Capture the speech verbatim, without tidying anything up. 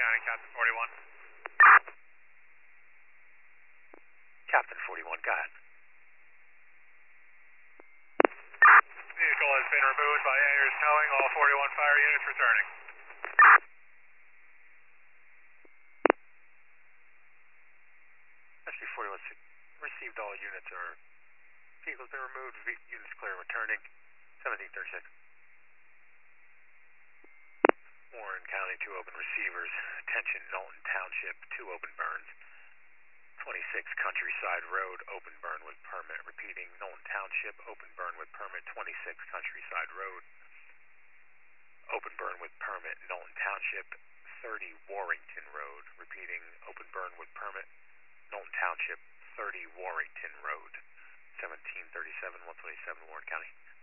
County, Captain forty-one. Captain forty-one, go ahead. Vehicle has been removed by Ayers Towing. All forty-one fire units returning. S P forty-one received. All units are. Vehicle's been removed. V- units clear. Returning. seventeen thirty-six. Warren County, two open receivers. Attention, Knowlton Township, two open burns. twenty-six Countryside Road, open burn with permit. Repeating, Knowlton Township, open burn with permit. twenty-six Countryside Road, open burn with permit. Knowlton Township, thirty Warrington Road. Repeating, open burn with permit. Knowlton Township, thirty Warrington Road. seventeen thirty-seven, one twenty-seven, Warren County.